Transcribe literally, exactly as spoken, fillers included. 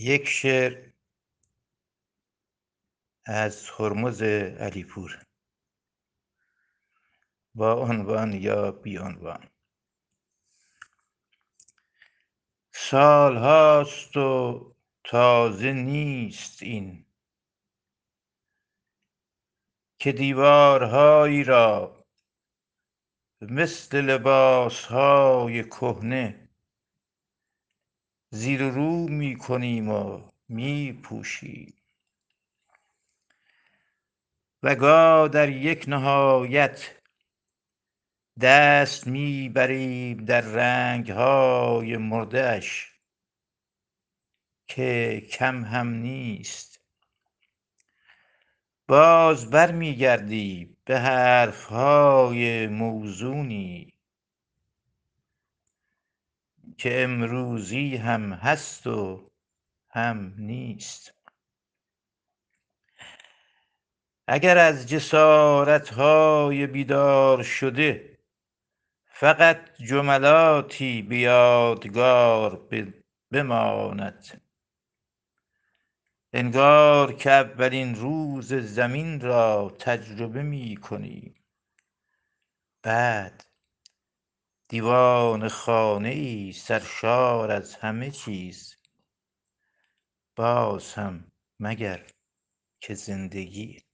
یک شعر از هرمز علیپور با عنوان یا بی عنوان. سال هاست و تازه نیست این که دیوارهایی را مثل لباسهای کهنه زیر و رو می کنیم و می پوشیم و گاه در یک نهایت دست می بریم در رنگهای مرده اش که کم هم نیست. باز بر می گردیم به حرفهای موزونی که امروزی هم هست و هم نیست. اگر از جسارتهای بیدار شده فقط جملاتی به یادگار بماند، انگار که اولین روز زمین را تجربه می کنیم، بعد دیوان خانه ای سرشار از همه چیز، باز هم مگر که زندگی.